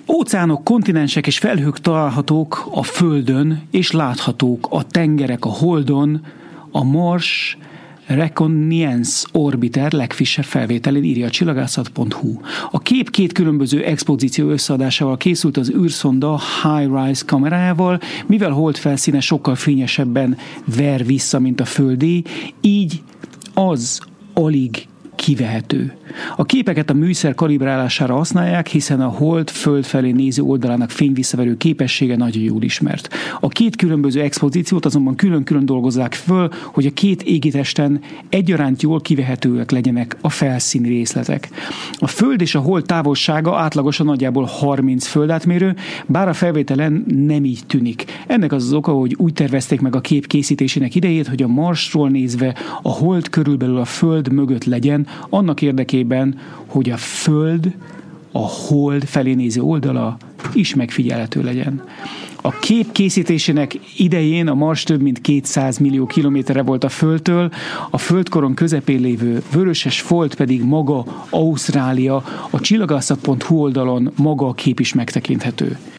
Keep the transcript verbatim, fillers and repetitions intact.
Óceánok, kontinensek és felhők találhatók a Földön, és láthatók a tengerek a Holdon, a Mars Reconnaissance Orbiter legfrissebb felvételén, írja a csillagászat pont hu. A kép két különböző expozíció összeadásával készült az űrszonda HiRISE kamerájával, mivel hold felszíne sokkal fényesebben ver vissza, mint a Földé, így az alig kivehető. A képeket a műszer kalibrálására használják, hiszen a hold föld felé néző oldalának fényvisszaverő képessége nagyon jól ismert. A két különböző expozíciót azonban külön-külön dolgozzák föl, hogy a két égitesten egyaránt jól kivehetőek legyenek a felszíni részletek. A föld és a hold távolsága átlagosan nagyjából harminc földátmérő, bár a felvételen nem így tűnik. Ennek az az oka, hogy úgy tervezték meg a kép készítésének idejét, hogy a Marsról nézve a hold körülbelül a föld mögött legyen, annak érdekében, hogy a Föld, a hold felé néző oldala is megfigyelhető legyen. A kép készítésének idején a Mars több mint kétszáz millió kilométerre volt a Földtől, a földkoron közepén lévő vöröses folt pedig maga Ausztrália, a csillagászat pont hu oldalon maga a kép is megtekinthető.